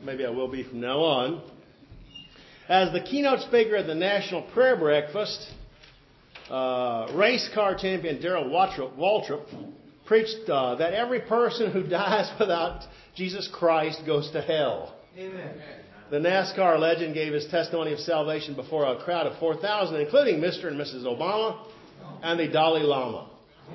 maybe I will be from now on. As the keynote speaker at the National Prayer Breakfast, race car champion Darrell Waltrip preached that every person who dies without Jesus Christ goes to hell. Amen. The NASCAR legend gave his testimony of salvation before a crowd of 4,000, including Mr. and Mrs. Obama and the Dalai Lama.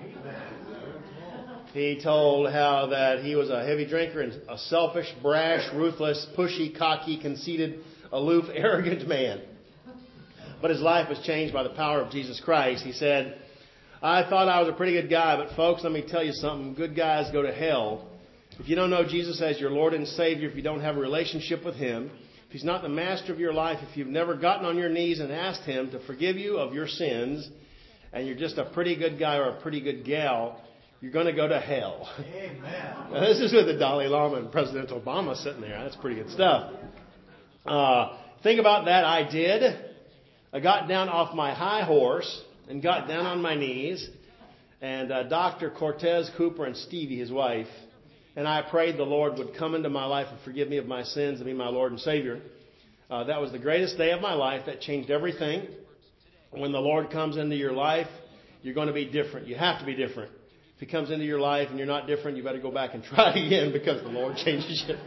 He told how that he was a heavy drinker and a selfish, brash, ruthless, pushy, cocky, conceited, aloof, arrogant man. But his life was changed by the power of Jesus Christ. He said, I thought I was a pretty good guy, but folks, let me tell you something. Good guys go to hell. If you don't know Jesus as your Lord and Savior, if you don't have a relationship with Him, if He's not the master of your life, if you've never gotten on your knees and asked Him to forgive you of your sins, and you're just a pretty good guy or a pretty good gal, you're going to go to hell. Amen. Now, this is with the Dalai Lama and President Obama sitting there. That's pretty good stuff. Think about that. I did. I got down off my high horse and got down on my knees. And Dr. Cortez Cooper and Stevie, his wife, and I prayed the Lord would come into my life and forgive me of my sins and be my Lord and Savior. That was the greatest day of my life. That changed everything. When the Lord comes into your life, you're going to be different. You have to be different. If He comes into your life and you're not different, you better go back and try again because the Lord changes you.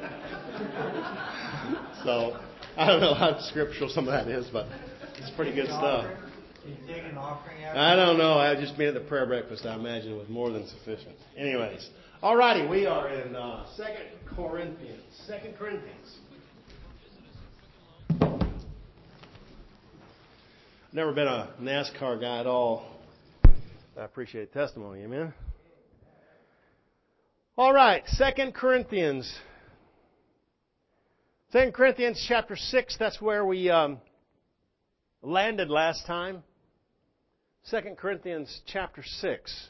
So, I don't know how scriptural some of that is, but it's pretty good stuff. Can you take an offering after? I don't know. I've just been at the prayer breakfast. I imagine it was more than sufficient. Anyways. Alrighty, we are in 2 Corinthians. 2 Corinthians. Never been a NASCAR guy at all. I appreciate testimony, amen? Alright, 2 Corinthians. 2 Corinthians chapter 6, that's where we landed last time. 2 Corinthians chapter 6.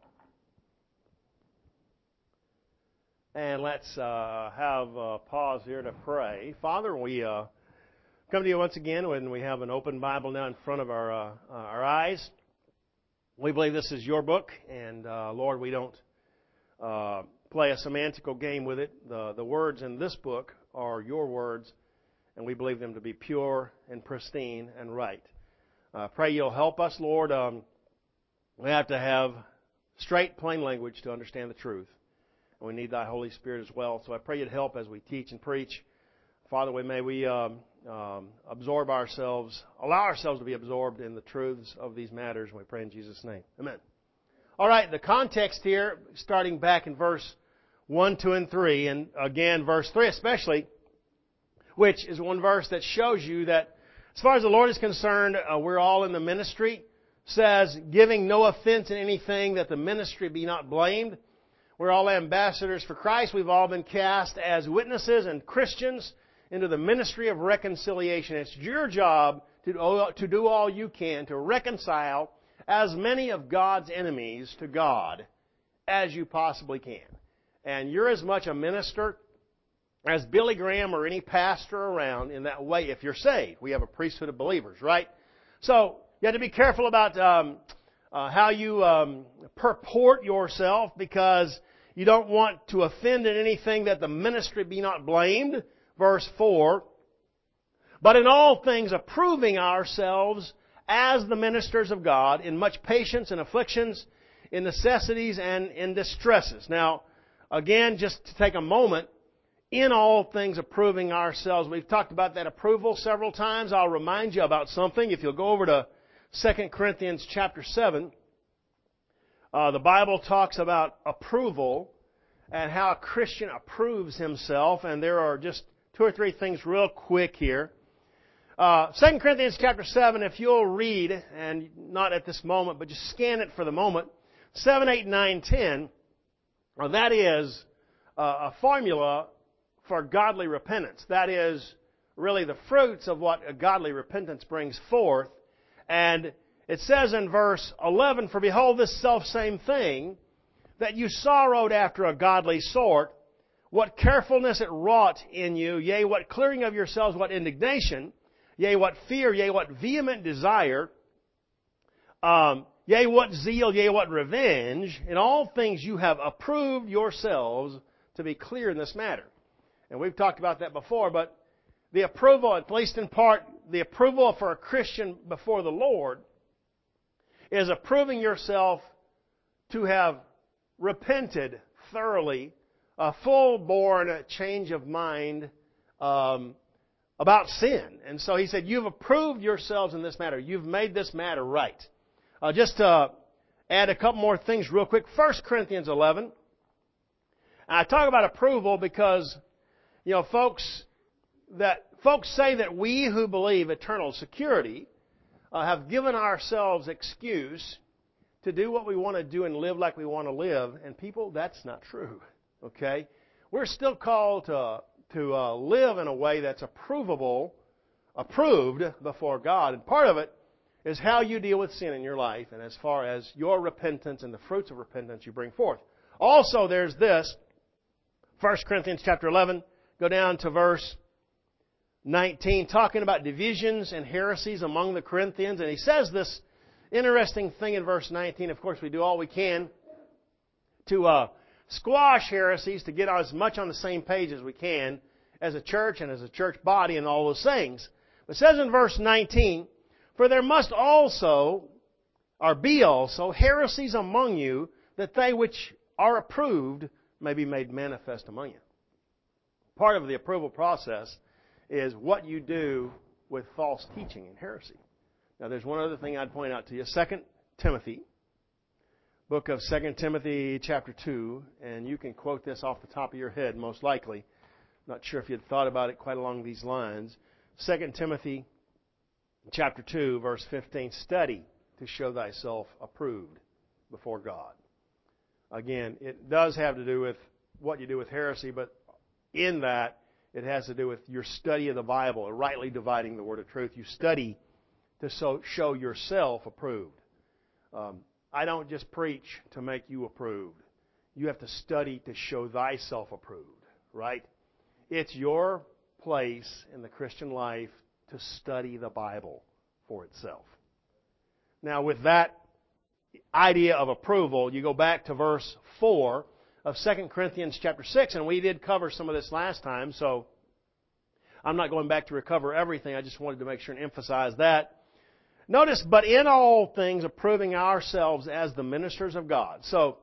And let's have a pause here to pray. Father, we come to you once again when we have an open Bible now in front of our eyes. We believe this is your book, and Lord, we don't play a semantical game with it. The words in this book are your words, and we believe them to be pure and pristine and right. Pray you'll help us, Lord. We have to have straight, plain language to understand the truth. We need Thy Holy Spirit as well. So I pray You'd help as we teach and preach. Father, may we absorb ourselves, allow ourselves to be absorbed in the truths of these matters. And we pray in Jesus' name. Amen. All right, the context here, starting back in verse 1, 2, and 3, and again verse 3 especially, which is one verse that shows you that as far as the Lord is concerned, we're all in the ministry. Says, giving no offense in anything, that the ministry be not blamed. We're all ambassadors for Christ. We've all been cast as witnesses and Christians into the ministry of reconciliation. It's your job to do all you can to reconcile as many of God's enemies to God as you possibly can. And you're as much a minister as Billy Graham or any pastor around in that way if you're saved. We have a priesthood of believers, right? So you have to be careful about how you purport yourself, because you don't want to offend in anything, that the ministry be not blamed. Verse 4. But in all things approving ourselves as the ministers of God, in much patience and afflictions, in necessities and in distresses. Now, again, just to take a moment, in all things approving ourselves. We've talked about that approval several times. I'll remind you about something. If you'll go over to 2 Corinthians chapter 7, the Bible talks about approval and how a Christian approves himself, and there are just 2 or 3 things real quick here. 2 Corinthians chapter 7, if you'll read, and not at this moment, but just scan it for the moment, 7, 8, 9, 10, that is a formula for godly repentance. That is really the fruits of what a godly repentance brings forth. And it says in verse 11, For behold, this selfsame thing, that you sorrowed after a godly sort, what carefulness it wrought in you, yea, what clearing of yourselves, what indignation, yea, what fear, yea, what vehement desire, yea, what zeal, yea, what revenge. In all things you have approved yourselves to be clear in this matter. And we've talked about that before, but the approval, at least in part, the approval for a Christian before the Lord is approving yourself to have repented thoroughly, a full-born change of mind about sin. And so he said, you've approved yourselves in this matter. You've made this matter right. Just to add a couple more things real quick. 1 Corinthians 11. I talk about approval because, folks say that we who believe eternal security have given ourselves excuse to do what we want to do and live like we want to live. And people, that's not true. Okay? We're still called to live in a way that's approved before God. And part of it is how you deal with sin in your life and as far as your repentance and the fruits of repentance you bring forth. Also, there's this, 1 Corinthians chapter 11, go down to verse 19, talking about divisions and heresies among the Corinthians. And he says this interesting thing in verse 19. Of course, we do all we can to squash heresies, to get as much on the same page as we can as a church and as a church body and all those things. But it says in verse 19, for there must also, or be also, heresies among you, that they which are approved may be made manifest among you. Part of the approval process is what you do with false teaching and heresy. Now, there's one other thing I'd point out to you. 2 Timothy, book of 2 Timothy chapter 2, and you can quote this off the top of your head, most likely. Not sure if you'd thought about it quite along these lines. 2 Timothy chapter 2, verse 15, study to show thyself approved before God. Again, it does have to do with what you do with heresy, but in that, it has to do with your study of the Bible, rightly dividing the word of truth. You study to show yourself approved. I don't just preach to make you approved. You have to study to show thyself approved, right? It's your place in the Christian life to study the Bible for itself. Now, with that idea of approval, you go back to verse 4 of 2 Corinthians chapter 6, and we did cover some of this last time, so I'm not going back to recover everything. I just wanted to make sure and emphasize that. Notice, but in all things approving ourselves as the ministers of God. So,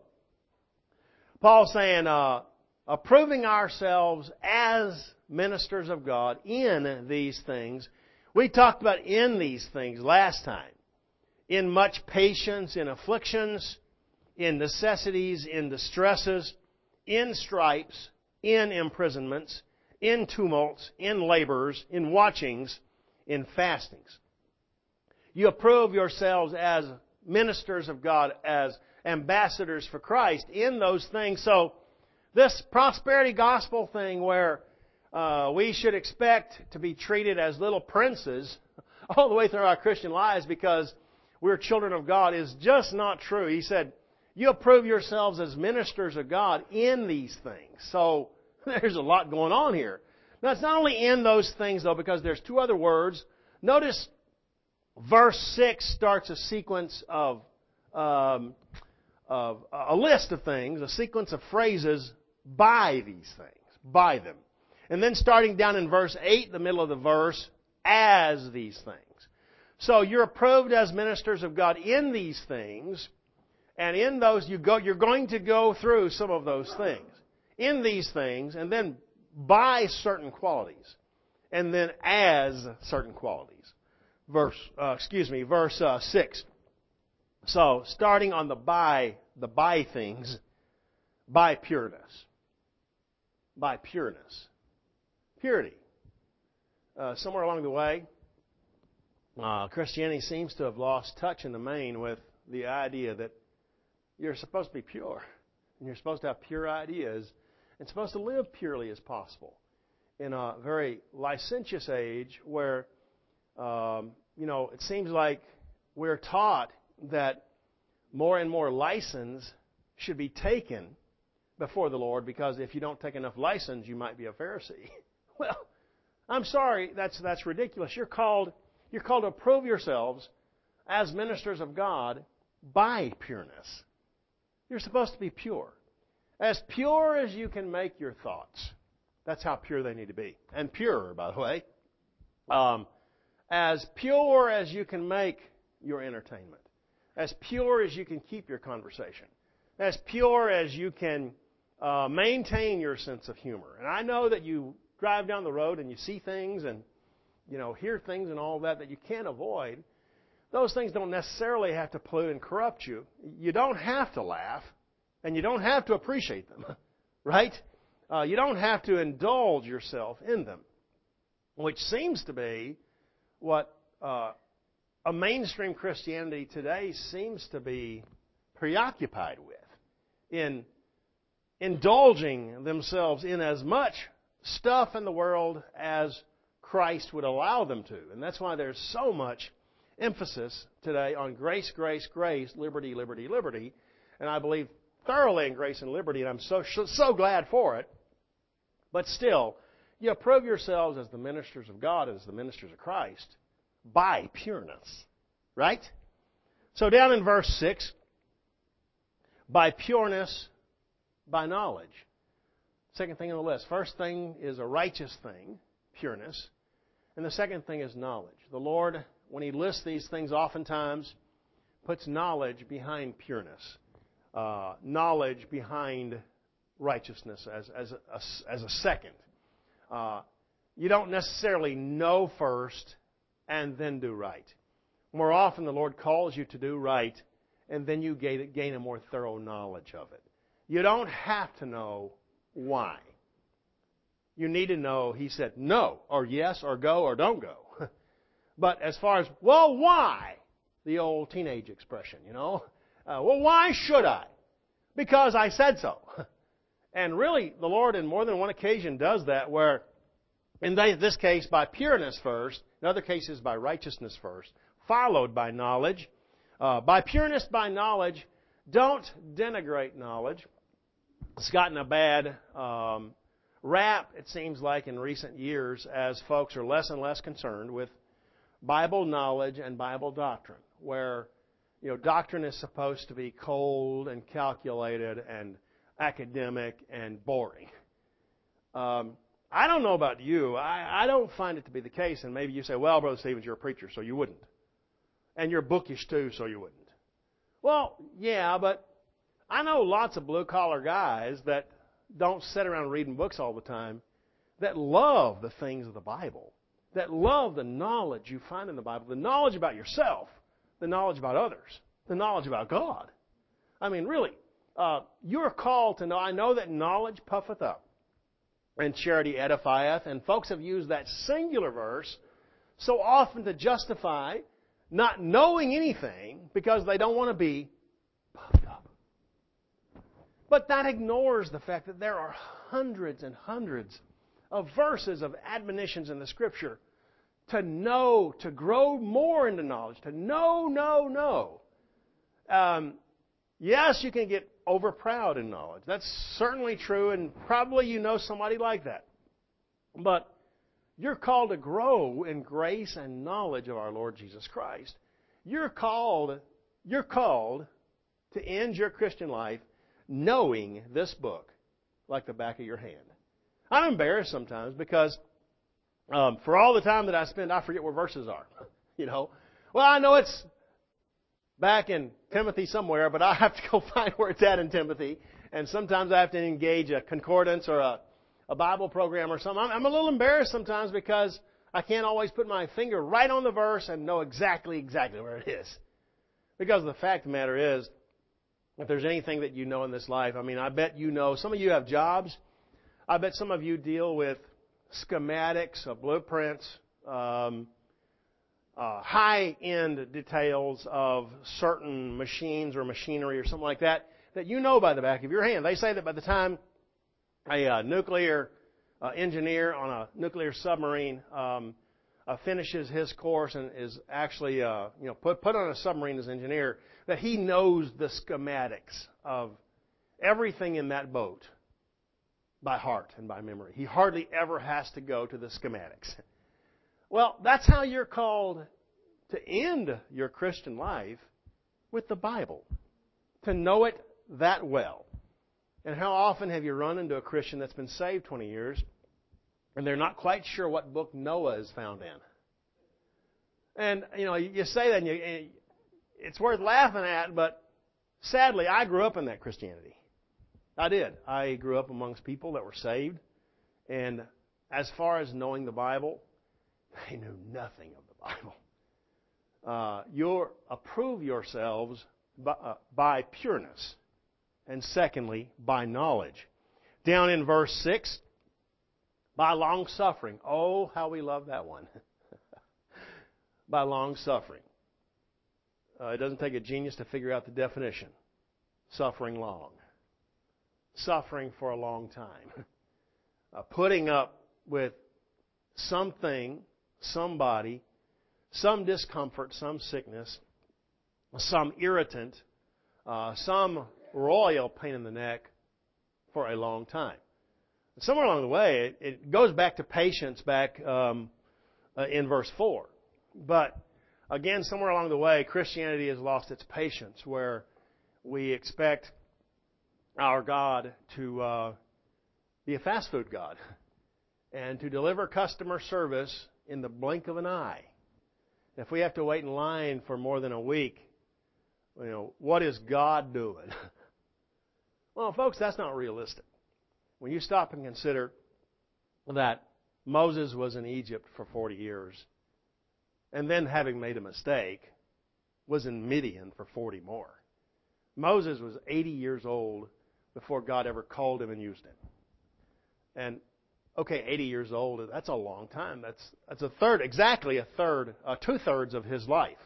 Paul's saying, approving ourselves as ministers of God in these things. We talked about in these things last time. In much patience, in afflictions, in necessities, in distresses, in stripes, in imprisonments, in tumults, in labors, in watchings, in fastings. You approve yourselves as ministers of God, as ambassadors for Christ in those things. So this prosperity gospel thing where we should expect to be treated as little princes all the way through our Christian lives because we're children of God is just not true. He said, you approve yourselves as ministers of God in these things. So there's a lot going on here. Now, it's not only in those things, though, because there's two other words. Notice verse 6 starts a sequence of a list of things, a sequence of phrases, by these things, by them. And then starting down in verse 8, the middle of the verse, as these things. So you're approved as ministers of God in these things, and in those you're going to go through some of those things. In these things, and then by certain qualities, and then as certain qualities. Verse 6. So, starting on the by things, by pureness. By pureness. Purity. Somewhere along the way, Christianity seems to have lost touch in the main with the idea that you're supposed to be pure. And you're supposed to have pure ideas and supposed to live purely as possible. In a very licentious age where, it seems like we're taught that more and more license should be taken before the Lord because if you don't take enough license, you might be a Pharisee. Well, I'm sorry, that's ridiculous. You're called to approve yourselves as ministers of God by pureness. You're supposed to be pure. As pure as you can make your thoughts. That's how pure they need to be. And purer, by the way. As pure as you can make your entertainment. As pure as you can keep your conversation. As pure as you can maintain your sense of humor. And I know that you drive down the road and you see things and hear things and all that you can't avoid. Those things don't necessarily have to pollute and corrupt you. You don't have to laugh, and you don't have to appreciate them, right? You don't have to indulge yourself in them, which seems to be what a mainstream Christianity today seems to be preoccupied with, in indulging themselves in as much stuff in the world as Christ would allow them to. And that's why there's so much emphasis today on grace, grace, grace, liberty, liberty, liberty. And I believe thoroughly in grace and liberty, and I'm so glad for it. But still, you prove yourselves as the ministers of God, as the ministers of Christ, by pureness. Right? So down in verse 6, by pureness, by knowledge. Second thing on the list. First thing is a righteous thing, pureness. And the second thing is knowledge. The Lord, when He lists these things, oftentimes puts knowledge behind pureness. Knowledge behind righteousness as a second. You don't necessarily know first and then do right. More often the Lord calls you to do right, and then you gain a more thorough knowledge of it. You don't have to know why. You need to know, He said, no, or yes, or go, or don't go. But as far as, well, why? The old teenage expression, well, why should I? Because I said so. And really, the Lord in more than one occasion does that, where in this case by pureness first, in other cases by righteousness first, followed by knowledge. By pureness, by knowledge, don't denigrate knowledge. It's gotten a bad rap, it seems like, in recent years, as folks are less and less concerned with Bible knowledge and Bible doctrine, where doctrine is supposed to be cold and calculated and academic and boring. I don't know about you. I don't find it to be the case. And maybe you say, well, Brother Stevens, you're a preacher, so you wouldn't. And you're bookish too, so you wouldn't. Well, yeah, but I know lots of blue-collar guys that don't sit around reading books all the time, that love the things of the Bible, that love the knowledge you find in the Bible, the knowledge about yourself, the knowledge about others, the knowledge about God. I mean, really, you're called to know. I know that knowledge puffeth up, and charity edifieth. And folks have used that singular verse so often to justify not knowing anything because they don't want to be puffed up. But that ignores the fact that there are hundreds and hundreds of verses of admonitions in the Scripture to know, to grow more into knowledge, to know. Yes, you can get overproud in knowledge. That's certainly true, and probably you know somebody like that. But you're called to grow in grace and knowledge of our Lord Jesus Christ. You're called to end your Christian life knowing this book like the back of your hand. I'm embarrassed sometimes because for all the time that I spend, I forget where verses are. Well, I know it's back in Timothy somewhere, but I have to go find where it's at in Timothy. And sometimes I have to engage a concordance or a Bible program or something. I'm a little embarrassed sometimes because I can't always put my finger right on the verse and know exactly where it is. Because the fact of the matter is, if there's anything that you know in this life, I bet you know, some of you have jobs. I bet some of you deal with schematics, blueprints, high-end details of certain machines or machinery or something like that you know by the back of your hand. They say that by the time a nuclear engineer on a nuclear submarine finishes his course and is actually put on a submarine as an engineer, that he knows the schematics of everything in that boat by heart and by memory. He hardly ever has to go to the schematics. Well, that's how you're called to end your Christian life, with the Bible, to know it that well. And how often have you run into a Christian that's been saved 20 years and they're not quite sure what book Noah is found in. And, you say that, and it's worth laughing at, but sadly, I grew up in that Christianity. I did. I grew up amongst people that were saved, and as far as knowing the Bible, they knew nothing of the Bible. You approve yourselves by pureness, and secondly, by knowledge. Down in verse 6, by long suffering. Oh, how we love that one. By long suffering. It doesn't take a genius to figure out the definition. Suffering long. Suffering for a long time. Putting up with something, somebody, some discomfort, some sickness, some irritant, some royal pain in the neck for a long time. Somewhere along the way, it goes back to patience back in verse 4. But again, somewhere along the way, Christianity has lost its patience, where we expect our God to be a fast food God and to deliver customer service in the blink of an eye. If we have to wait in line for more than a week, what is God doing? Well, folks, that's not realistic. When you stop and consider that Moses was in Egypt for 40 years, and then, having made a mistake, was in Midian for 40 more. Moses was 80 years old before God ever called him and used him. And, 80 years old, that's a long time. That's a third, exactly a third, 2/3 of his life.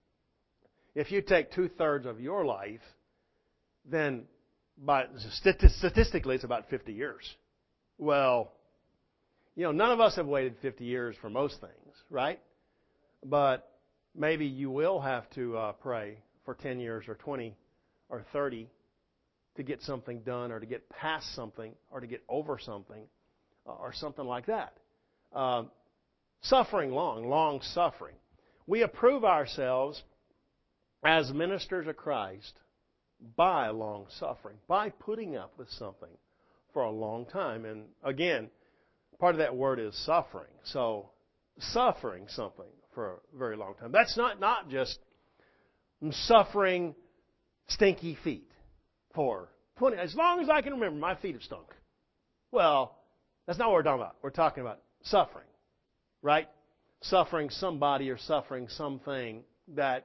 If you take 2/3 of your life, then statistically it's about 50 years. Well, none of us have waited 50 years for most things, right? But maybe you will have to pray for 10 years or 20 or 30 to get something done, or to get past something, or to get over something, or something like that. Suffering long suffering. We approve ourselves as ministers of Christ by long suffering, by putting up with something for a long time. And again, part of that word is suffering. So, suffering something for a very long time. That's not just suffering stinky feet for 20. As long as I can remember, my feet have stunk. Well, that's not what we're talking about. We're talking about suffering, right? Suffering somebody or suffering something that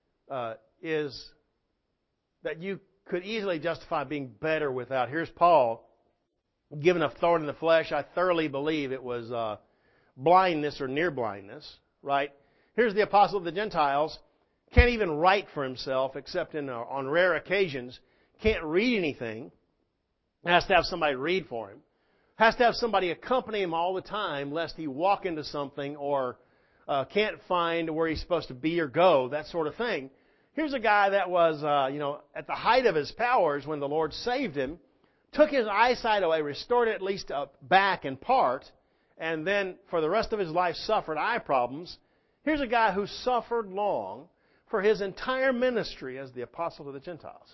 that you could easily justify being better without. Here's Paul given a thorn in the flesh. I thoroughly believe it was blindness or near blindness, right? Here's the apostle of the Gentiles. Can't even write for himself except on rare occasions. Can't read anything. Has to have somebody read for him. Has to have somebody accompany him all the time lest he walk into something or can't find where he's supposed to be or go, that sort of thing. Here's a guy that was, at the height of his powers when the Lord saved him, took his eyesight away, restored it at least back in part, and then for the rest of his life suffered eye problems. Here's a guy who suffered long for his entire ministry as the apostle to the Gentiles.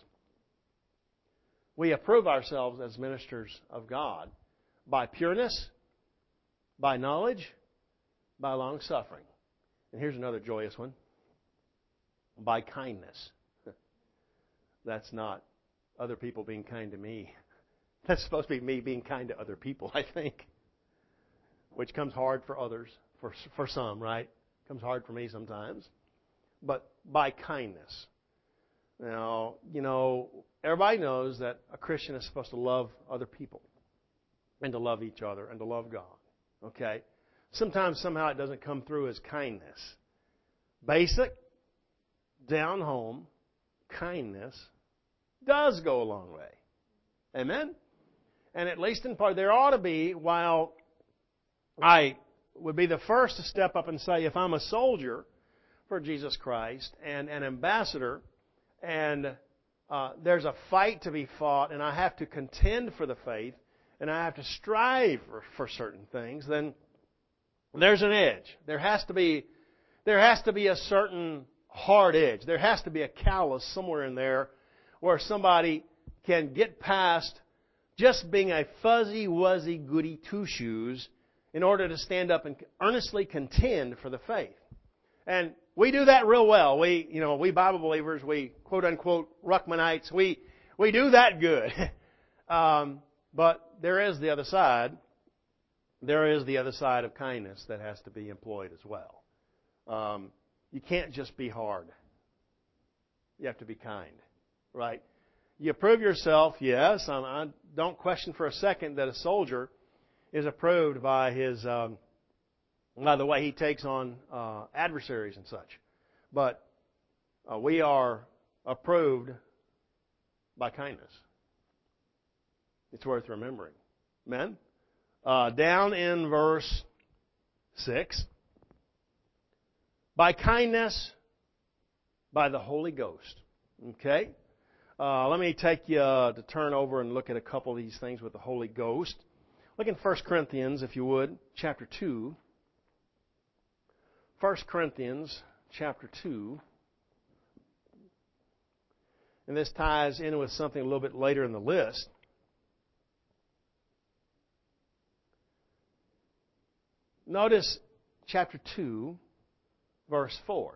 We approve ourselves as ministers of God by pureness, by knowledge, by long suffering. And here's another joyous one. By kindness. That's not other people being kind to me. That's supposed to be me being kind to other people, I think. Which comes hard for others, for some, right? Comes hard for me sometimes. But by kindness. Now, everybody knows that a Christian is supposed to love other people. And to love each other and to love God. Okay? Sometimes, somehow, it doesn't come through as kindness. Basic, down home, kindness does go a long way. Amen? And at least in part, there ought to be, while I would be the first to step up and say, if I'm a soldier for Jesus Christ and an ambassador, and there's a fight to be fought, and I have to contend for the faith, and I have to strive for certain things, then there's an edge. There has to be a certain hard edge. There has to be a callus somewhere in there where somebody can get past just being a fuzzy, wuzzy, goody two-shoes in order to stand up and earnestly contend for the faith. And we do that real well. We Bible believers, we quote unquote Ruckmanites, we do that good. But there is the other side. There is the other side of kindness that has to be employed as well. You can't just be hard. You have to be kind, right? You approve yourself, yes. I don't question for a second that a soldier is approved by his, by the way he takes on adversaries and such. But we are approved by kindness. It's worth remembering. Amen? Down in verse 6. By kindness, by the Holy Ghost. Okay? Let me take you to turn over and look at a couple of these things with the Holy Ghost. Look in 1 Corinthians, if you would, chapter 2. 1 Corinthians, chapter 2. And this ties in with something a little bit later in the list. Notice chapter 2, verse 4.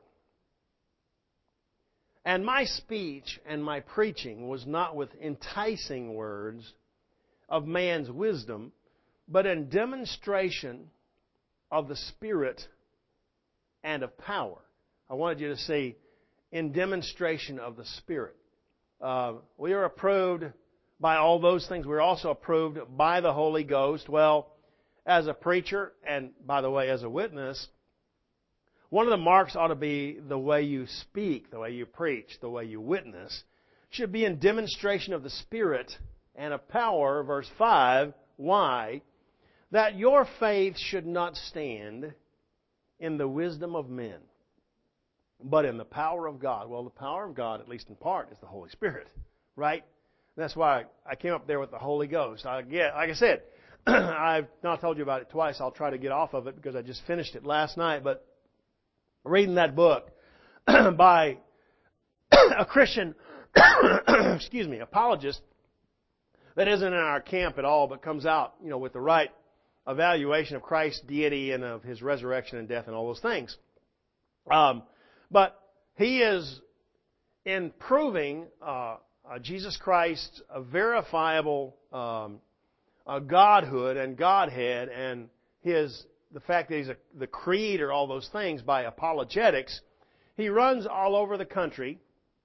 And my speech and my preaching was not with enticing words of man's wisdom, but in demonstration of the Spirit and of power. I wanted you to see, in demonstration of the Spirit. We are approved by all those things. We're also approved by the Holy Ghost. Well, as a preacher, and by the way, as a witness, one of the marks ought to be the way you speak, the way you preach, the way you witness. Should be in demonstration of the Spirit and of power. Verse 5, why? That your faith should not stand in the wisdom of men, but in the power of God. Well, the power of God, at least in part, is the Holy Spirit, right? That's why I came up there with the Holy Ghost. Like I said, I've not told you about it twice. I'll try to get off of it because I just finished it last night. But reading that book by a Christian, apologist that isn't in our camp at all, but comes out, with the right evaluation of Christ's deity and of His resurrection and death and all those things. But he is in proving Jesus Christ's verifiable Godhood and Godhead and the fact that He's the Creator, all those things, by apologetics. He runs all over the country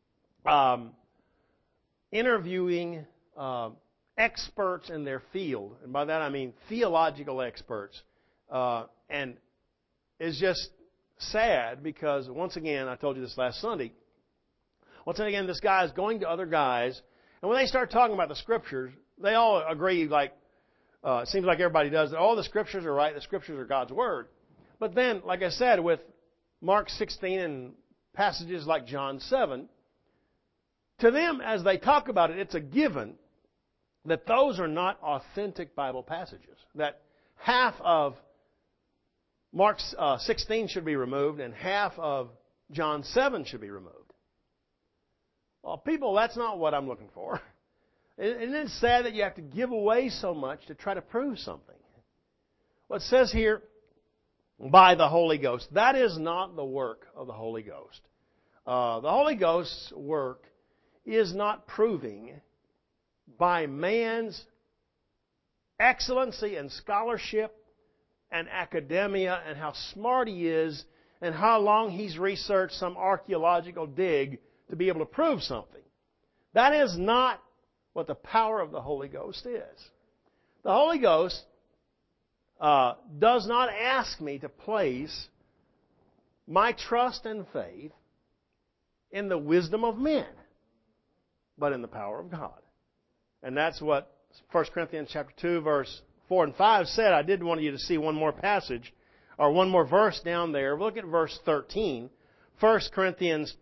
interviewing experts in their field. And by that I mean theological experts. And it's just sad because, once again, I told you this last Sunday, once again, this guy is going to other guys, and when they start talking about the Scriptures, they all agree, it seems like everybody does, that all the Scriptures are right, the Scriptures are God's Word. But then, like I said, with Mark 16 and passages like John 7, to them, as they talk about it, it's a given that those are not authentic Bible passages. That half of Mark 16 should be removed and half of John 7 should be removed. Well, people, that's not what I'm looking for. Isn't it sad that you have to give away so much to try to prove something? Well, it says here, by the Holy Ghost. That is not the work of the Holy Ghost. The Holy Ghost's work is not proving by man's excellency and scholarship and academia and how smart he is and how long he's researched some archaeological dig to be able to prove something. That is not what the power of the Holy Ghost is. The Holy Ghost does not ask me to place my trust and faith in the wisdom of men, but in the power of God. And that's what 1 Corinthians chapter 2, verse 4 and 5 said. I did want you to see one more passage, or one more verse down there. Look at verse 13. 1 Corinthians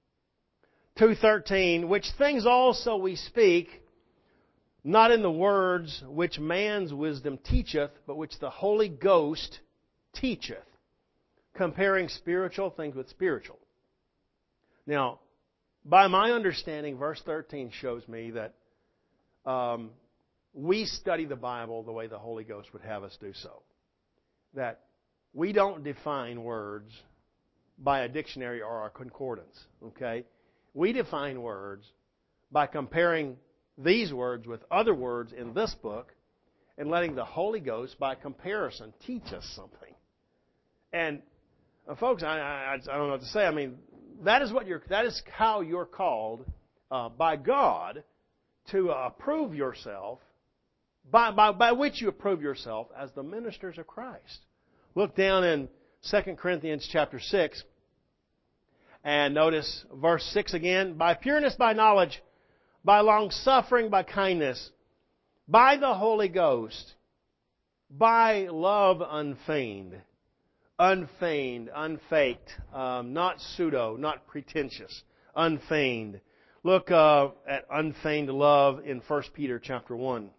2:13, which things also we speak, not in the words which man's wisdom teacheth, but which the Holy Ghost teacheth, comparing spiritual things with spiritual. Now, by my understanding, verse 13 shows me that we study the Bible the way the Holy Ghost would have us do so. that we don't define words by a dictionary or a concordance. Okay? We define words by comparing these words with other words in this book and letting the Holy Ghost, by comparison, teach us something. And folks, I don't know what to say. I mean, that is how you're called by God to approve yourself, by which you approve yourself as the ministers of Christ. Look down in 2 Corinthians chapter 6 and notice verse 6 again. By pureness, by knowledge, by long-suffering, by kindness, by the Holy Ghost, by love unfeigned. Unfeigned, unfaked, not pseudo, not pretentious, unfeigned. Look at unfeigned love in 1 Peter chapter 1.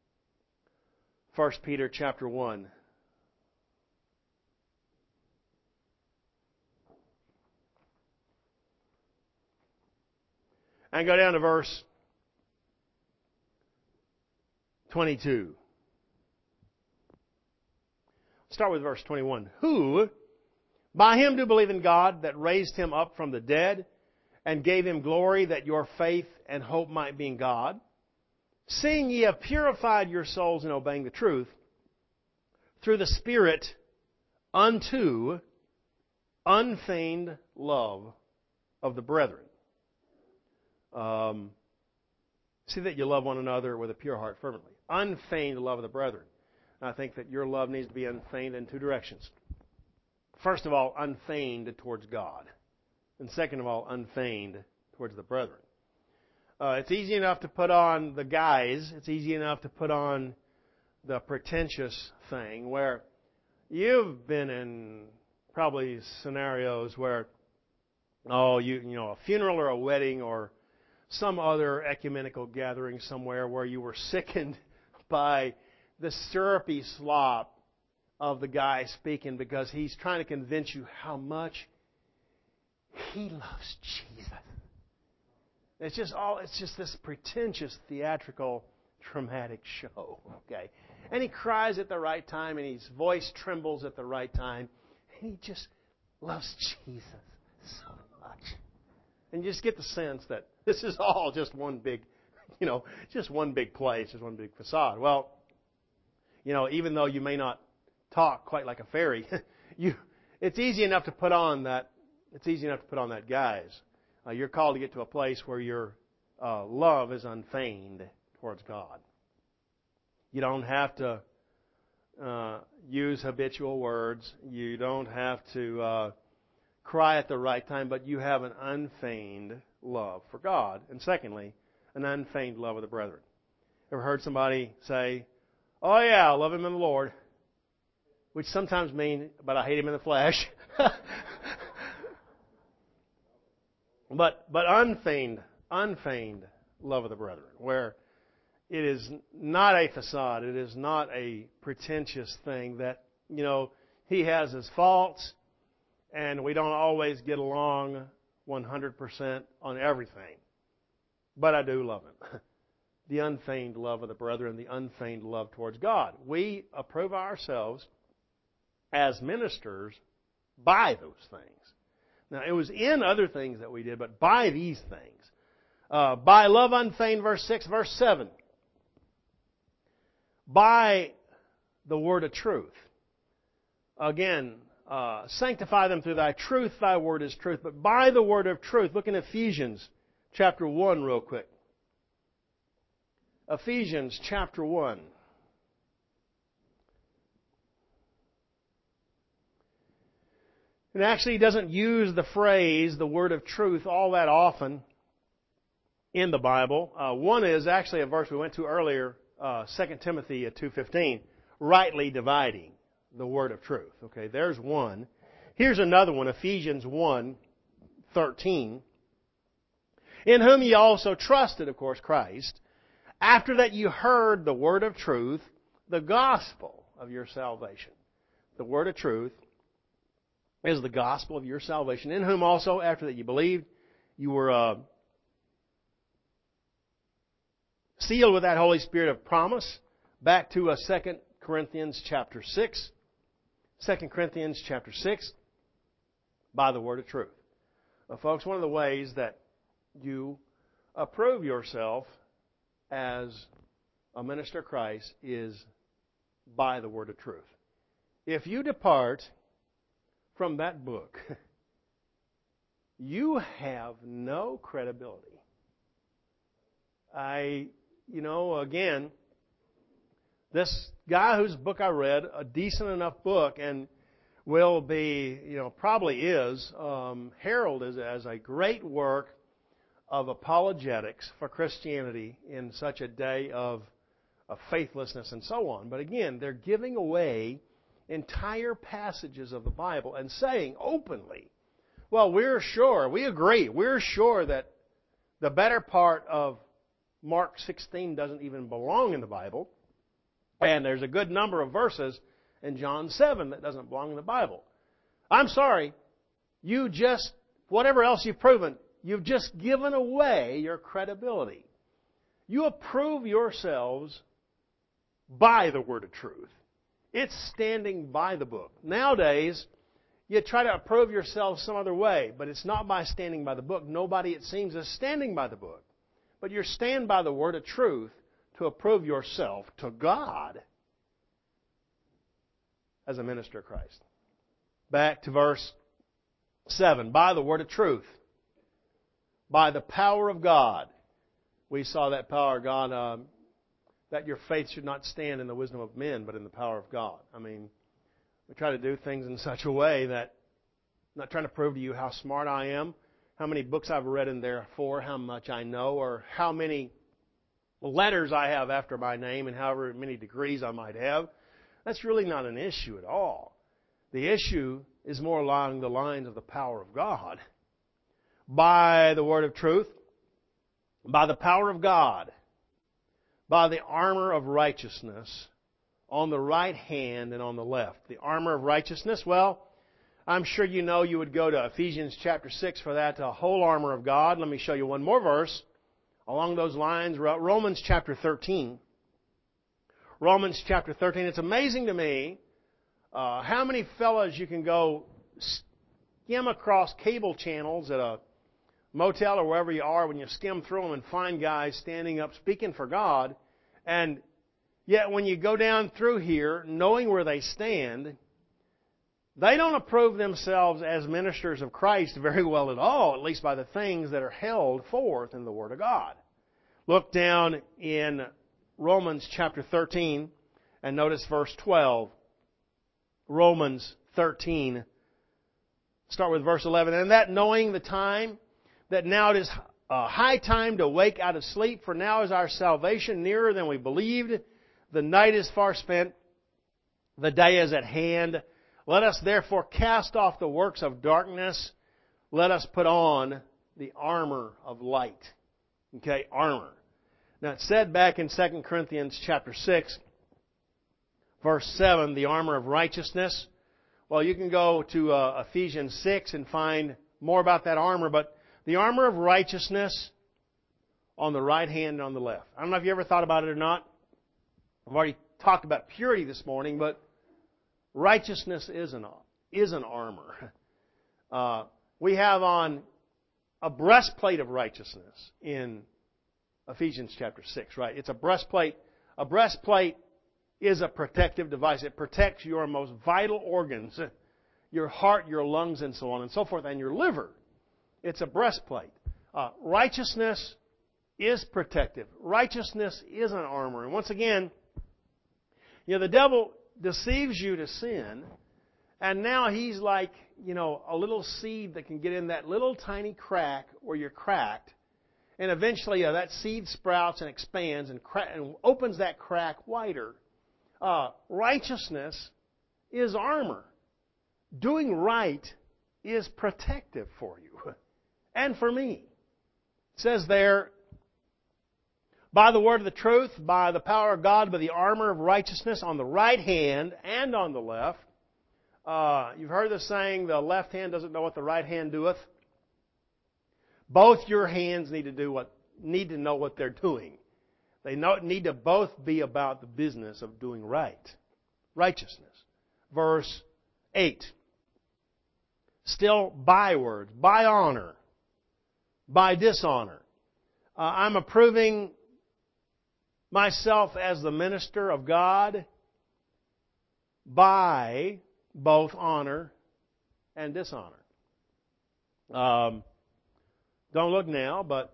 1 Peter chapter 1. And go down to verse 22. Start with verse 21. Who, by him do believe in God, that raised him up from the dead, and gave him glory, that your faith and hope might be in God, seeing ye have purified your souls in obeying the truth, through the Spirit, unto unfeigned love of the brethren. See that you love one another with a pure heart fervently. Unfeigned love of the brethren. I think that your love needs to be unfeigned in two directions. First of all, unfeigned towards God. And second of all, unfeigned towards the brethren. It's easy enough to put on the guise. It's easy enough to put on the pretentious thing where you've been in probably scenarios where, a funeral or a wedding or some other ecumenical gathering somewhere where you were sickened by the syrupy slop of the guy speaking because he's trying to convince you how much he loves Jesus. It's just this pretentious, theatrical, dramatic show. Okay, and he cries at the right time, and his voice trembles at the right time, and he just loves Jesus so much. And you just get the sense that this is all just one big, just one big play, just one big facade. Well, even though you may not talk quite like a fairy, it's easy enough to put on that. It's easy enough to put on that guise. You're called to get to a place where your love is unfeigned towards God. You don't have to use habitual words. You don't have to cry at the right time, but you have an unfeigned love for God. And secondly, an unfeigned love of the brethren. Ever heard somebody say, "Oh yeah, I love him in the Lord," which sometimes means, "But I hate him in the flesh." But unfeigned love of the brethren, where it is not a facade, it is not a pretentious thing that, he has his faults and we don't always get along 100% on everything. But I do love him. The unfeigned love of the brethren, the unfeigned love towards God. We approve ourselves as ministers by those things. Now, it was in other things that we did, but by these things. By love unfeigned, verse 6, verse 7. By the word of truth. Again, sanctify them through thy truth, thy word is truth. But by the word of truth, look in Ephesians chapter 1 real quick. Ephesians chapter 1. And actually, he doesn't use the phrase, the word of truth, all that often in the Bible. One is actually a verse we went to earlier, 2 Timothy 2:15, rightly dividing the word of truth. Okay, there's one. Here's another one, Ephesians 1:13. In whom ye also trusted, of course, Christ, after that you heard the word of truth, the gospel of your salvation. The word of truth is the gospel of your salvation, in whom also, after that you believed, you were sealed with that Holy Spirit of promise. Back to 2 Corinthians chapter 6. 2 Corinthians chapter 6, by the word of truth. Folks, one of the ways that you approve yourself as a minister of Christ is by the word of truth. If you depart from that book, you have no credibility. Again, this guy whose book I read, a decent enough book, and will be, probably is, heralded as a great work of apologetics for Christianity in such a day of faithlessness and so on. But again, they're giving away entire passages of the Bible and saying openly, well, we agree, we're sure that the better part of Mark 16 doesn't even belong in the Bible, and there's a good number of verses in John 7 that doesn't belong in the Bible. I'm sorry, whatever else you've proven, you've just given away your credibility. You approve yourselves by the word of truth. It's standing by the book. Nowadays, you try to approve yourself some other way, but it's not by standing by the book. Nobody, it seems, is standing by the book. But you stand by the word of truth to approve yourself to God as a minister of Christ. Back to verse 7. By the word of truth. By the power of God. We saw that power of God, that your faith should not stand in the wisdom of men, but in the power of God. We try to do things in such a way that I'm not trying to prove to you how smart I am, how many books I've read in there for, how much I know, or how many letters I have after my name and however many degrees I might have. That's really not an issue at all. The issue is more along the lines of the power of God. By the word of truth, by the power of God, by the armor of righteousness on the right hand and on the left. The armor of righteousness, well, I'm sure you know you would go to Ephesians chapter 6 for that whole armor of God. Let me show you one more verse along those lines. Romans chapter 13. Romans chapter 13. It's amazing to me how many fellas you can go skim across cable channels at a motel or wherever you are when you skim through them and find guys standing up speaking for God. And yet when you go down through here, knowing where they stand, they don't approve themselves as ministers of Christ very well at all, at least by the things that are held forth in the Word of God. Look down in Romans chapter 13 and notice verse 12. Romans 13. Start with verse 11. And that knowing the time, that now it is high time to wake out of sleep, for now is our salvation nearer than we believed. The night is far spent, the day is at hand. Let us therefore cast off the works of darkness. Let us put on the armor of light. Okay, armor. Now it said back in 2 Corinthians chapter 6, verse 7, the armor of righteousness. Well, you can go to Ephesians 6 and find more about that armor, but the armor of righteousness on the right hand and on the left. I don't know if you ever thought about it or not. I've already talked about purity this morning, but righteousness is an armor. We have on a breastplate of righteousness in Ephesians chapter 6, right? It's a breastplate. A breastplate is a protective device. It protects your most vital organs, your heart, your lungs, and so on and so forth, and your liver. It's a breastplate. Righteousness is protective. Righteousness is an armor. And once again, the devil deceives you to sin, and now he's like, a little seed that can get in that little tiny crack where you're cracked, and eventually that seed sprouts and expands and opens that crack wider. Righteousness is armor. Doing right is protective for you and for me. It says there, by the word of the truth, by the power of God, by the armor of righteousness on the right hand and on the left. You've heard the saying, the left hand doesn't know what the right hand doeth. Both your hands need to know what they're doing. They need to both be about the business of doing right. Righteousness. Verse 8. Still bywords, by honor, by dishonor. I'm approving myself as the minister of God by both honor and dishonor. Don't look now, but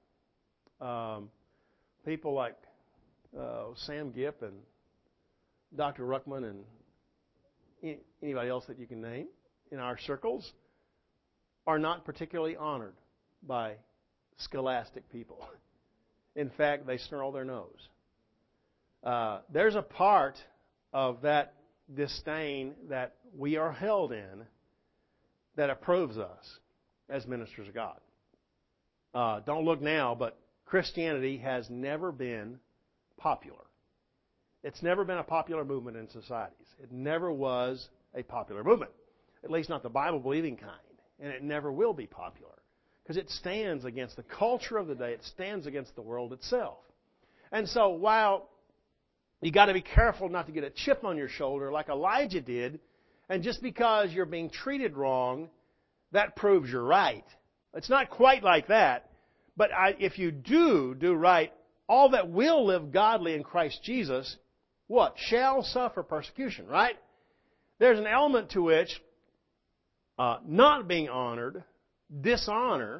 people like Sam Gipp and Dr. Ruckman and anybody else that you can name in our circles are not particularly honored by scholastic people. In fact, they snarl their nose. There's a part of that disdain that we are held in that approves us as ministers of God. Don't look now, but Christianity has never been popular. It's never been a popular movement in societies. It never was a popular movement, at least not the Bible-believing kind, and it never will be popular because it stands against the culture of the day. It stands against the world itself. And so while you got to be careful not to get a chip on your shoulder like Elijah did, and just because you're being treated wrong, that proves you're right. It's not quite like that, but if you do right, all that will live godly in Christ Jesus, what? Shall suffer persecution, right? There's an element to which not being honored, dishonor,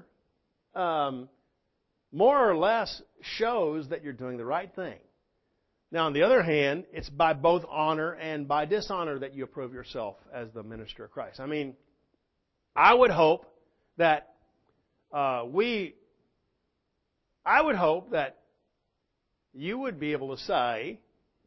more or less shows that you're doing the right thing. Now, on the other hand, it's by both honor and by dishonor that you approve yourself as the minister of Christ. I mean, I would hope that you would be able to say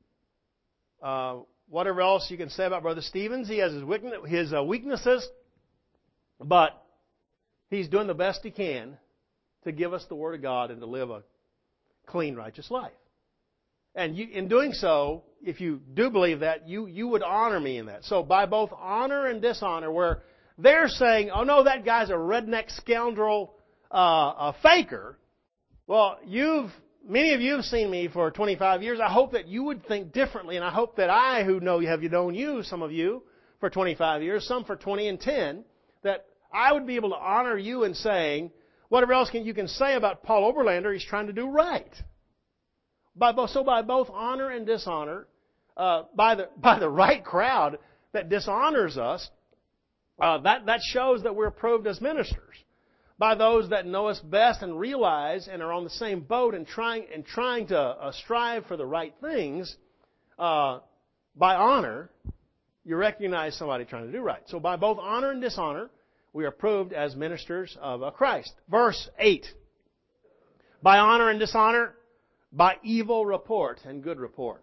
whatever else you can say about Brother Stevens. He has his weaknesses, but he's doing the best he can to give us the Word of God and to live a clean, righteous life. And in doing so, if you do believe that, you would honor me in that. So by both honor and dishonor, where they're saying, oh no, that guy's a redneck scoundrel, a faker. Well, many of you have seen me for 25 years. I hope that you would think differently, and I hope that I, who have known you, some of you, for 25 years, some for 20 and 10, that I would be able to honor you in saying, whatever else you can say about Paul Oberlander, he's trying to do right. By both honor and dishonor, by the right crowd that dishonors us, that shows that we're approved as ministers. By those that know us best and realize and are on the same boat and trying to strive for the right things, by honor, you recognize somebody trying to do right. So by both honor and dishonor, we are approved as ministers of Christ. Verse 8. By honor and dishonor, by evil report and good report.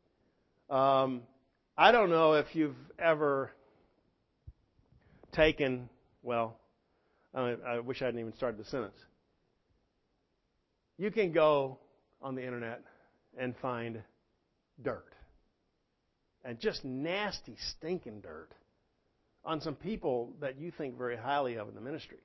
I don't know if you've ever taken, I wish I hadn't even started the sentence. You can go on the internet and find dirt. And just nasty, stinking dirt on some people that you think very highly of in the ministry.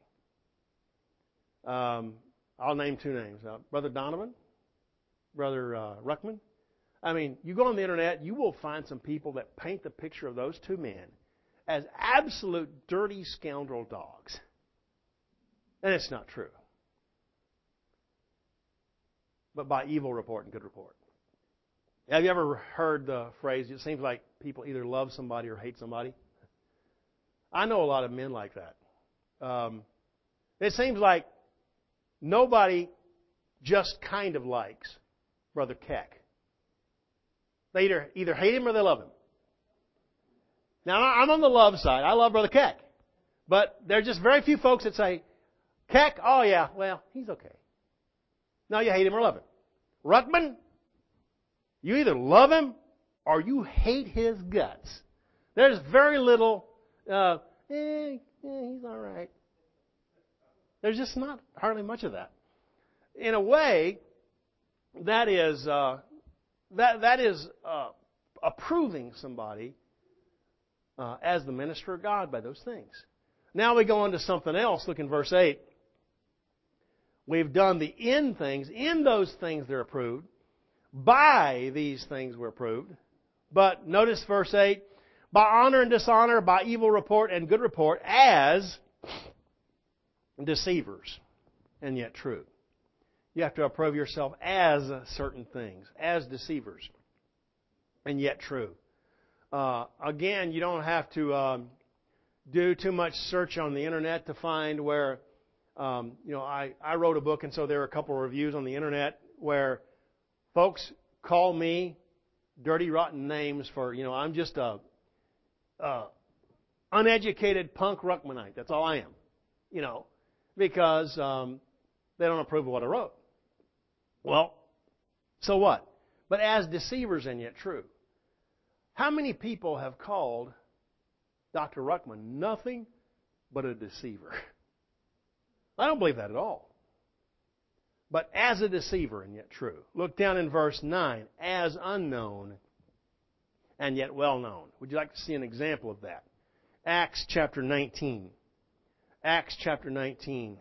I'll name two names. Brother Donovan, Brother Ruckman. I mean, you go on the internet, you will find some people that paint the picture of those two men as absolute dirty scoundrel dogs. And it's not true. But by evil report and good report. Have you ever heard the phrase, it seems like people either love somebody or hate somebody? I know a lot of men like that. It seems like nobody just kind of likes Brother Keck. They either hate him or they love him. Now, I'm on the love side. I love Brother Keck. But there are just very few folks that say, Keck, oh yeah, well, he's okay. No, you hate him or love him. Ruckman, you either love him or you hate his guts. There's very little, he's all right. There's just not hardly much of that. In a way, that is approving somebody as the minister of God by those things. Now we go on to something else. Look in verse 8. We've done the in things. In those things they're approved. By these things we're approved. But notice verse 8. by honor and dishonor, by evil report and good report, as deceivers, and yet true. You have to approve yourself as certain things, as deceivers, and yet true. Again, you don't have to do too much search on the internet to find where, I wrote a book, and so there are a couple of reviews on the internet where folks call me dirty, rotten names for, I'm just a uneducated punk Ruckmanite. That's all I am, because they don't approve of what I wrote. Well, so what? But as deceivers and yet true. How many people have called Dr. Ruckman nothing but a deceiver? I don't believe that at all. But as a deceiver and yet true. Look down in verse 9. As unknown and yet well known. Would you like to see an example of that? Acts chapter 19. Acts chapter 19.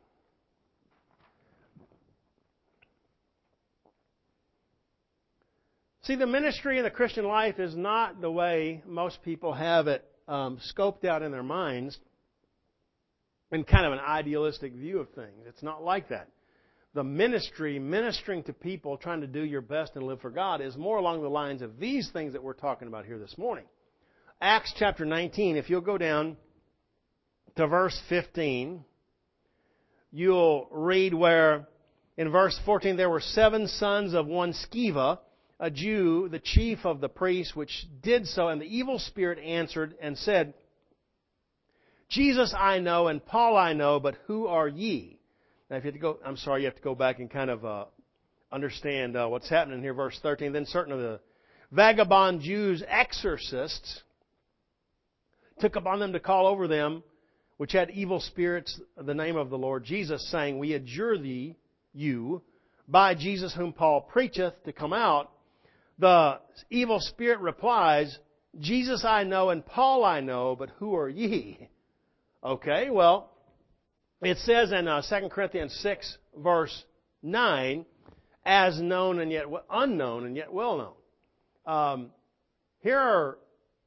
See, the ministry of the Christian life is not the way most people have it scoped out in their minds in kind of an idealistic view of things. It's not like that. The ministering to people, trying to do your best and live for God, is more along the lines of these things that we're talking about here this morning. Acts chapter 19, if you'll go down to verse 15, you'll read where in verse 14 there were 7 sons of one Sceva, a Jew, the chief of the priests, which did so, and the evil spirit answered and said, Jesus I know, and Paul I know, but who are ye? Now, if you have to go, you have to go back and kind of understand what's happening here. Verse 13, then certain of the vagabond Jews, exorcists, took upon them to call over them, which had evil spirits, the name of the Lord Jesus, saying, we adjure thee, you, by Jesus whom Paul preacheth, to come out. The evil spirit replies, Jesus I know and Paul I know, but who are ye? Okay, well, it says in 2 Corinthians 6, verse 9, as known and yet unknown and yet well known. Here,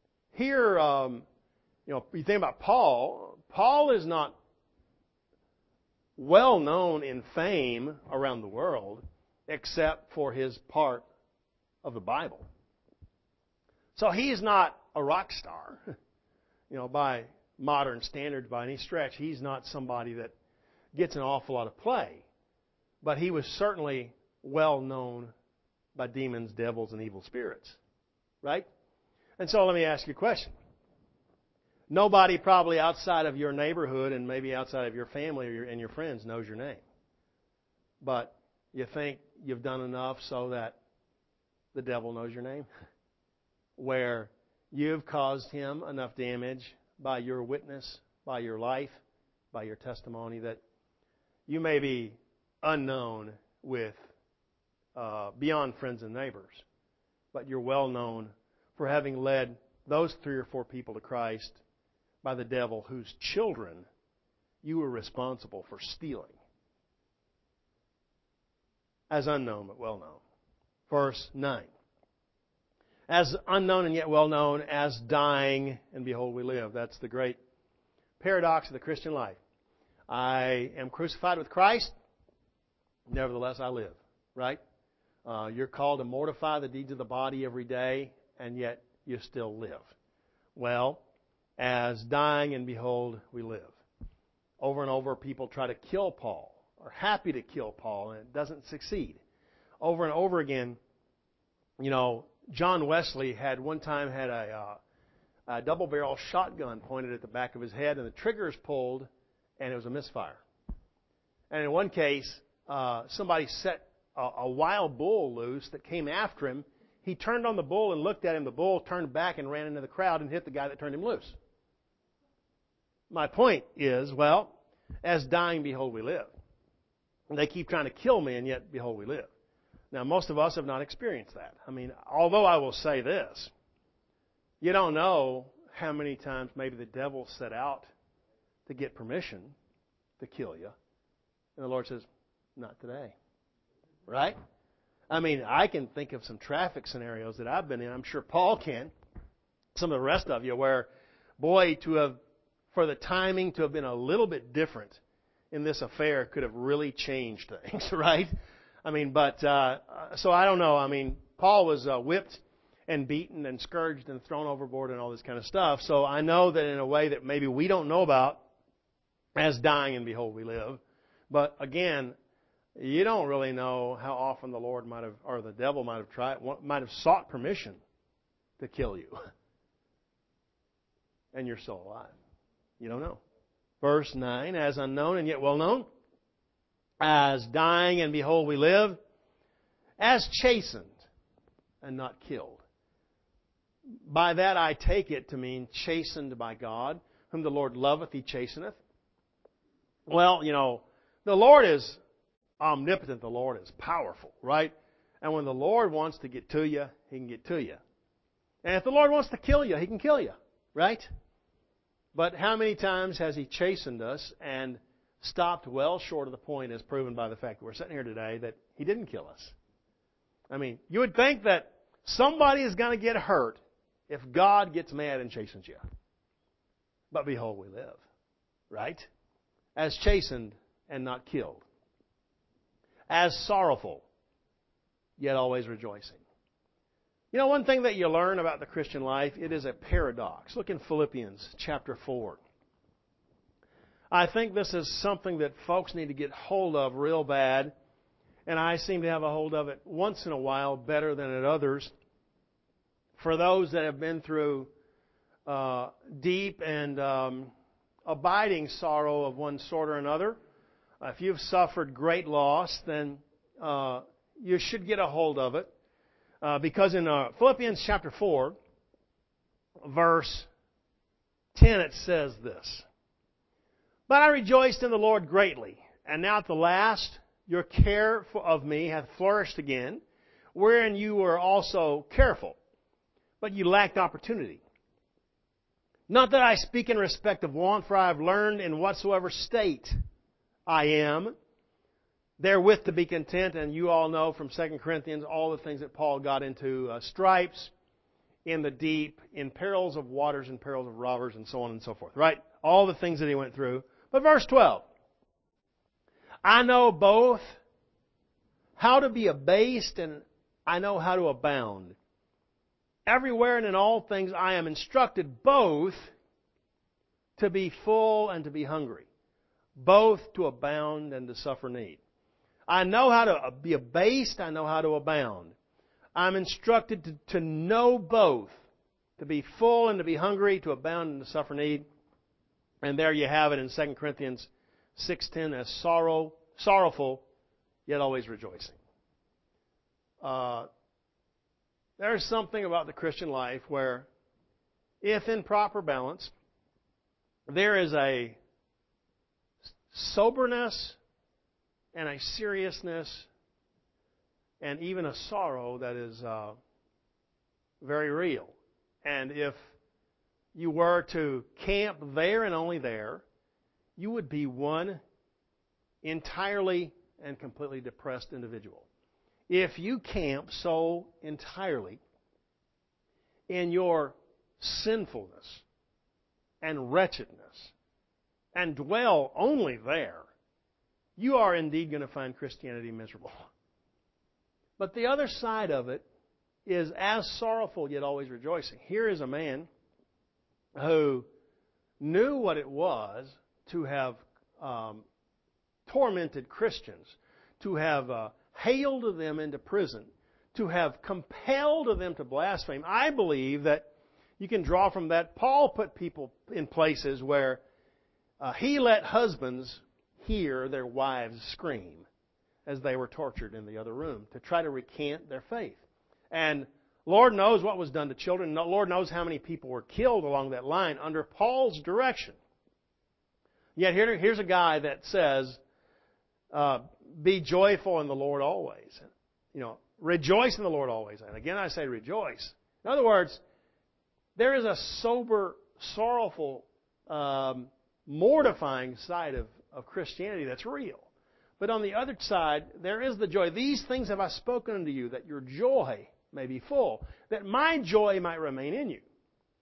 you think about Paul. Paul is not well known in fame around the world, except for his part of the Bible. So he's not a rock star, by modern standards by any stretch. He's not somebody that gets an awful lot of play. But he was certainly well known by demons, devils, and evil spirits. Right? And so let me ask you a question. Nobody probably outside of your neighborhood and maybe outside of your family and your friends knows your name. But you think you've done enough so that the devil knows your name? Where you've caused him enough damage by your witness, by your life, by your testimony, that you may be unknown with beyond friends and neighbors, but you're well known for having led those 3 or 4 people to Christ by the devil, whose children you were responsible for stealing. As unknown but well known. Verse 9. As unknown and yet well known, as dying, and behold we live. That's the great paradox of the Christian life. I am crucified with Christ, nevertheless I live. Right? You're called to mortify the deeds of the body every day, and yet you still live. Well, as dying and behold we live. Over and over people try to kill Paul, are happy to kill Paul, and it doesn't succeed. Over and over again, John Wesley had a double-barrel shotgun pointed at the back of his head, and the triggers pulled, and it was a misfire. And in one case, somebody set a wild bull loose that came after him. He turned on the bull and looked at him. The bull turned back and ran into the crowd and hit the guy that turned him loose. My point is, as dying, behold, we live. They keep trying to kill me, and yet, behold, we live. Now, most of us have not experienced that. Although I will say this, you don't know how many times maybe the devil set out to get permission to kill you. And the Lord says, not today. Right? I can think of some traffic scenarios that I've been in. I'm sure Paul can. some of the rest of you where, boy, for the timing to have been a little bit different in this affair could have really changed things, right? I mean, so I don't know. I mean, Paul was whipped and beaten and scourged and thrown overboard and all this kind of stuff. So I know that in a way that maybe we don't know about, as dying and behold we live. But again, you don't really know how often the Lord might have, or the devil might have sought permission to kill you. And you're still alive. You don't know. Verse 9, as unknown and yet well known, as dying and behold we live, as chastened and not killed. By that I take it to mean chastened by God, whom the Lord loveth, He chasteneth. Well, the Lord is omnipotent, the Lord is powerful, right? And when the Lord wants to get to you, He can get to you. And if the Lord wants to kill you, He can kill you, right? But how many times has He chastened us and stopped well short of the point, as proven by the fact that we're sitting here today, that He didn't kill us? I mean, you would think that somebody is going to get hurt if God gets mad and chastens you. But behold, we live, right? As chastened and not killed. As sorrowful, yet always rejoicing. One thing that you learn about the Christian life, it is a paradox. Look in Philippians chapter 4. I think this is something that folks need to get hold of real bad, and I seem to have a hold of it once in a while better than at others. For those that have been through deep and abiding sorrow of one sort or another, if you've suffered great loss, then you should get a hold of it. Because in Philippians chapter 4, verse 10, it says this: But I rejoiced in the Lord greatly, and now at the last your care of me hath flourished again, wherein you were also careful, but you lacked opportunity. Not that I speak in respect of want, for I have learned in whatsoever state I am, therewith to be content. And you all know from 2 Corinthians all the things that Paul got into, stripes, in the deep, in perils of waters and perils of robbers, and so on and so forth. Right? All the things that he went through. But verse 12. I know both how to be abased and I know how to abound. Everywhere and in all things I am instructed both to be full and to be hungry, both to abound and to suffer need. I know how to be abased, I know how to abound. I'm instructed to know both, to be full and to be hungry, to abound and to suffer need. And there you have it in 2 Corinthians 6:10, as sorrowful, yet always rejoicing. There's something about the Christian life where, if in proper balance, there is a soberness and a seriousness and even a sorrow that is very real. And if you were to camp there and only there, you would be one entirely and completely depressed individual. If you camp so entirely in your sinfulness and wretchedness and dwell only there, you are indeed going to find Christianity miserable. But the other side of it is as sorrowful yet always rejoicing. Here is a man who knew what it was to have tormented Christians, to have hailed them into prison, to have compelled them to blaspheme. I believe that you can draw from that. Paul put people in places where he let husbands hear their wives scream as they were tortured in the other room to try to recant their faith. And Lord knows what was done to children. Lord knows how many people were killed along that line under Paul's direction. Yet here's a guy that says, be joyful in the Lord always. Rejoice in the Lord always. And again I say rejoice. In other words, there is a sober, sorrowful, mortifying side of Christianity that's real. But on the other side, there is the joy. These things have I spoken unto you, that your joy may be full, that my joy might remain in you.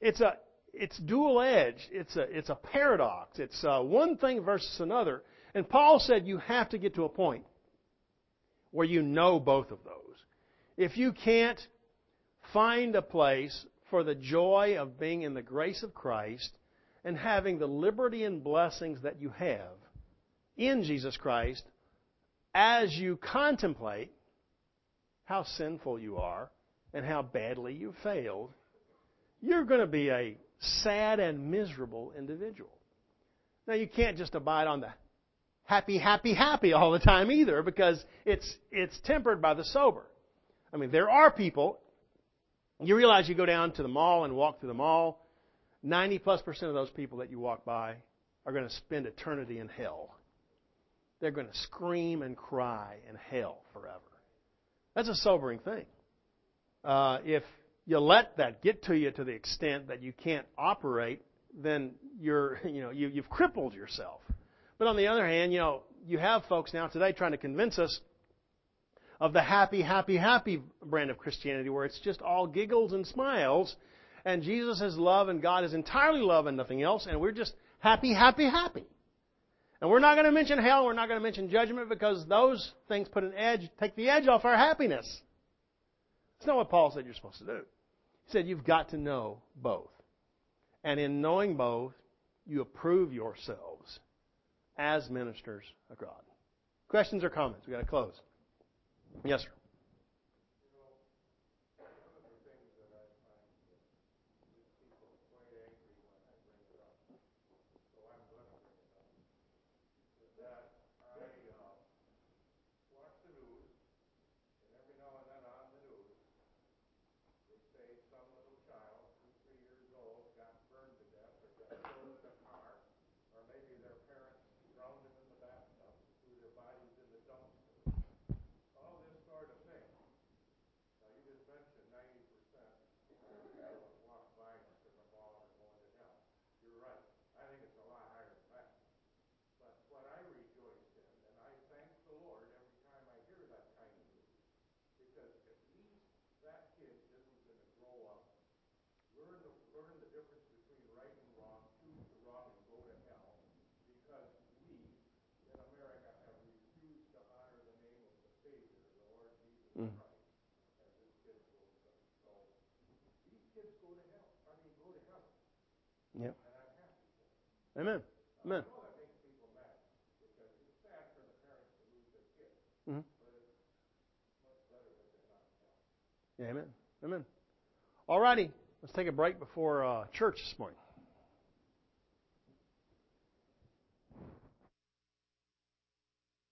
it's dual edged. It's a paradox. It's one thing versus another. And Paul said you have to get to a point where you know both of those. If you can't find a place for the joy of being in the grace of Christ and having the liberty and blessings that you have in Jesus Christ as you contemplate how sinful you are and how badly you failed, you're going to be a sad and miserable individual. Now, you can't just abide on the happy, happy, happy all the time either, because it's tempered by the sober. I mean, there are people, you realize you go down to the mall and walk through the mall, 90+% of those people that you walk by are going to spend eternity in hell. They're going to scream and cry in hell forever. That's a sobering thing. If you let that get to you to the extent that you can't operate, then you've crippled yourself. But on the other hand, you have folks now today trying to convince us of the happy, happy, happy brand of Christianity, where it's just all giggles and smiles, and Jesus is love and God is entirely love and nothing else, and we're just happy, happy, happy. And we're not going to mention hell, we're not going to mention judgment, because those things take the edge off our happiness. That's not what Paul said you're supposed to do. He said you've got to know both. And in knowing both, you approve yourselves as ministers of God. Questions or comments? We've got to close. Yes, sir. Yeah. Amen. Amen. Mm-hmm. Yeah, amen. Amen. All righty. Let's take a break before church this morning.